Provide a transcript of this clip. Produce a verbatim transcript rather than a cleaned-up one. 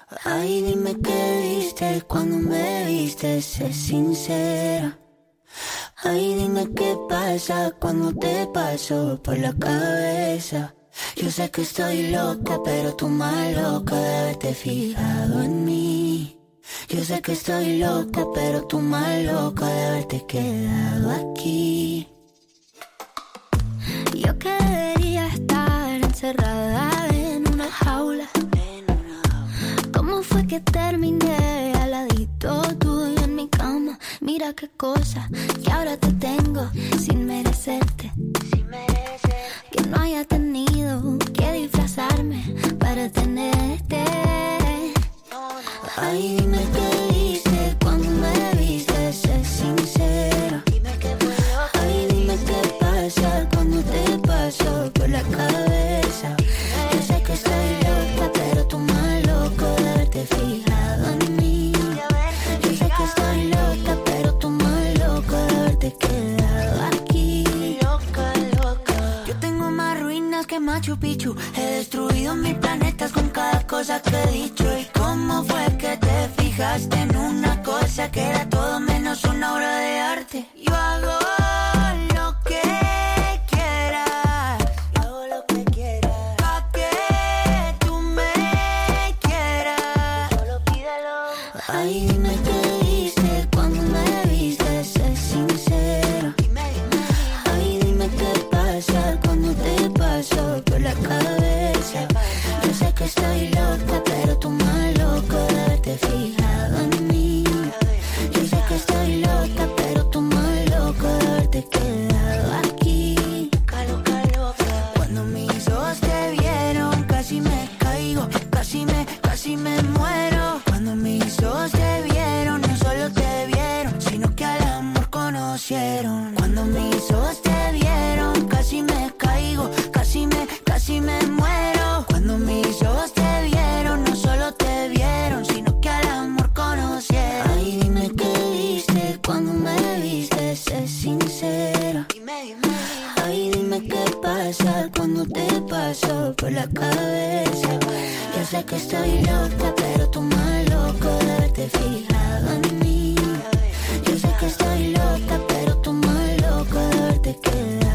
Ay, dime qué viste cuando me viste, sé sincera. Ay, dime qué pasa cuando te paso por la cabeza. Yo sé que estoy loca, pero tú más loca de haberte fijado en mí. Yo sé que estoy loca, pero tú más loca de haberte quedado aquí. Yo quería estar encerrada en una jaula. ¿Cómo fue que terminé al ladito tuyo en mi cama? Mira qué cosa que ahora te tengo sin merecerte. Que no haya tenido que disfrazarme para tenerte. Ay, dime qué viste cuando me viste, sé sincera. Ay, dime qué pasa cuando te paso por la cabeza. Yo sé que estoy loca, pero tú más loco de haberte fijado en mí. Yo sé que estoy loca, pero tú más loco de haberte quedado aquí. Loca, loca. Yo tengo más ruinas que Machu Picchu. He destruido mil planetas con cada cosa que he dicho. ¿Y cómo fue que te fijaste en una cosa que era todo menos una obra de arte? Yo hago lo que quieras, yo hago lo que quieras, pa' que tú me quieras, solo pídelo. Ay, dime qué viste cuando me viste, sé sincera. Ay, dime qué pasa cuando te paso por la cabeza. Yo sé que estoy loca, pero tú más loco de haberte fijado en mí. Yo sé que estoy loca, pero tú más loco de haberte quedado aquí. Loca, loca. Cuando mis ojos te vieron, casi me caigo, casi me, casi me muero. Cuando mis ojos te vieron, no solo te vieron, sino que al amor conocieron. Cuando mis ojos te vieron, casi me caigo, casi me, casi me muero. Cuando mis ojos te vieron, no solo te vieron, sino que al amor conocieron. Ay, dime qué viste cuando me viste, sé sincera. Ay, dime qué pasa cuando te paso por la cabeza. Yo sé que estoy loca, pero tú más loco de haberte fijado en mí. Yo sé que estoy loca, pero tú más loco de haberte quedado.